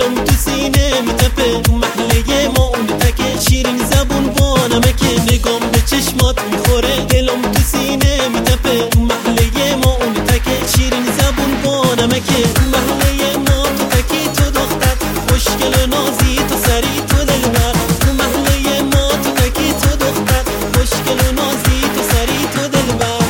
دلم تو سینه میتپه، تو محله ما اون تکه، شیرین زبون با نمکه، نگام به چشمات میخوره. دلم تو سینه میتپه، تو محله ما اون تکه، شیرین زبون با نمکه. تو محله ما تو تکی، تو دختر خوشگل و نازی، تو سری تو دلبر. تو محله ما تو تکی، تو دختر خوشگل و نازی، تو سری تو دلبر.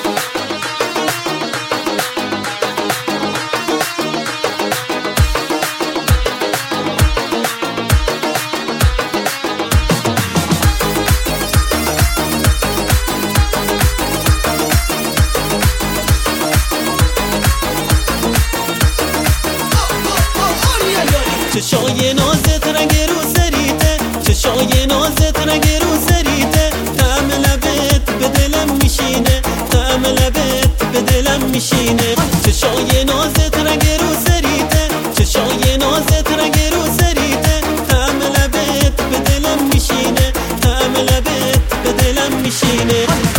چشای نازت رنگ رو سریته، چشای نازت رنگ رو سریته، طعم لبت به دلم میشینه، طعم لبت به دلم میشینه. چشای نازت رنگ رو سریته، چشای نازت رنگ رو سریته، طعم لبت به دلم میشینه، طعم لبت به دلم میشینه.